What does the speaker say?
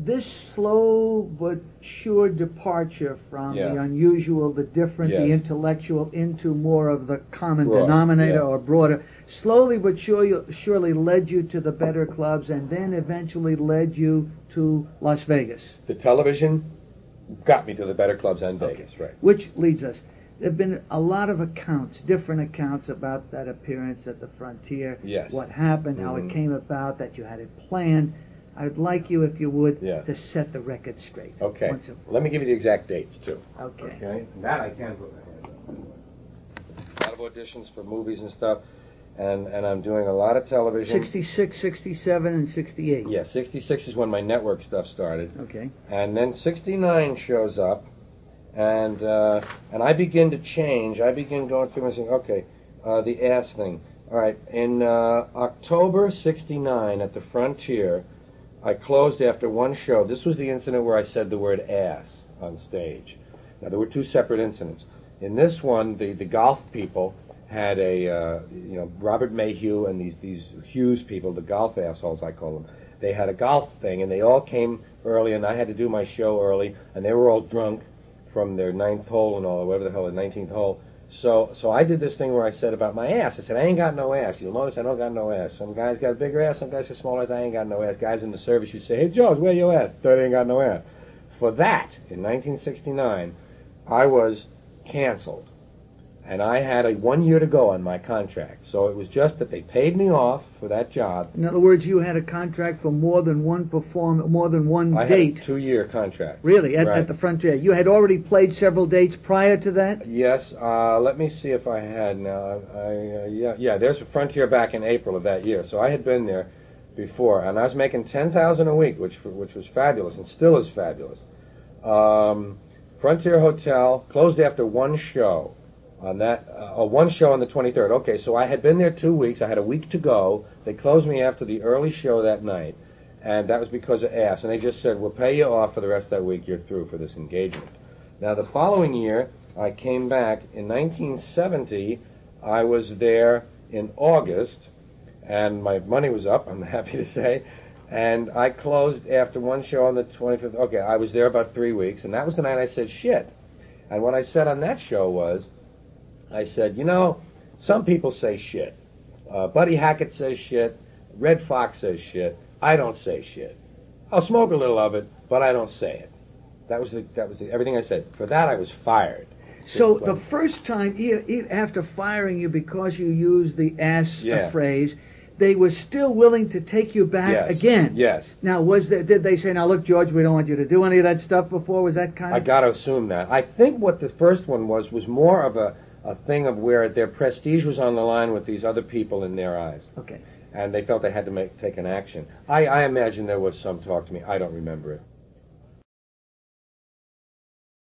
this slow but sure departure from Yeah. the unusual, the different, the Yes. intellectual into more of the common Broad, denominator yeah. or broader, slowly but surely led you to the better clubs and then eventually led you to Las Vegas. The television got me to the better clubs and Vegas, right. Which leads us. There have been a lot of accounts, different accounts about that appearance at the Frontier. Yes. What happened, how it came about, that you had it planned. I'd like you, if you would, to set the record straight. Okay. Let me give you the exact dates, too. Okay. Okay. That I can put my hands on. A lot of auditions for movies and stuff, and I'm doing a lot of television. 66, 67, and 68. Yeah, 66 is when my network stuff started. Okay. And then 69 shows up, and I begin to change. I begin going through and saying, okay, the ass thing. All right, in October 69 at the Frontier, I closed after one show. This was the incident where I said the word ass on stage. Now, there were two separate incidents. In this one, the golf people had Robert Mayhew and these Hughes people, the golf assholes I call them. They had a golf thing, and they all came early, and I had to do my show early, and they were all drunk from their 9th hole and all, or whatever the hell, the 19th hole. So I did this thing where I said about my ass. I said, I ain't got no ass. You'll notice I don't got no ass. Some guys got a bigger ass, some guys got smaller ass. I ain't got no ass. Guys in the service, you say, hey, Jones, where your ass? Thought I ain't got no ass. For that, in 1969, I was canceled. And I had 1 year to go on my contract. So it was just that they paid me off for that job. In other words, you had a contract for more than one more than one I date. had a 2-year contract. Really, Right. at the Frontier. You had already played several dates prior to that? Yes. Let me see if I had now. Yeah. There's a Frontier back in April of that year. So I had been there before, and I was making $10,000 a week, which was fabulous, and still is fabulous. Frontier Hotel closed after one show. On that, one show on the 23rd. Okay, so I had been there 2 weeks. I had a week to go. They closed me after the early show that night, and that was because of ass. And they just said, we'll pay you off for the rest of that week. You're through for this engagement. Now, the following year, I came back. In 1970, I was there in August, and my money was up, I'm happy to say, and I closed after one show on the 25th. Okay, I was there about 3 weeks, and that was the night I said shit. And what I said on that show was, I said, some people say shit. Buddy Hackett says shit. Red Fox says shit. I don't say shit. I'll smoke a little of it, but I don't say it. That was everything I said. For that, I was fired. So the first time, after firing you because you used the ass phrase, they were still willing to take you back again. Yes. Now, did they say, now look, George, we don't want you to do any of that stuff before? Was that kind of... I got to assume that. I think what the first one was more of a thing of where their prestige was on the line with these other people in their eyes. Okay. And they felt they had to take an action. I imagine there was some talk to me. I don't remember it.